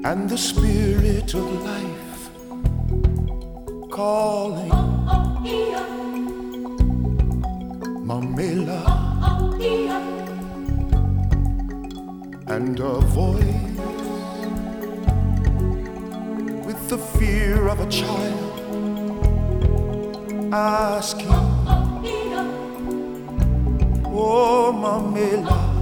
and the spirit of life calling Mamela, and a voice with the fear of a child asking, oh Mamela,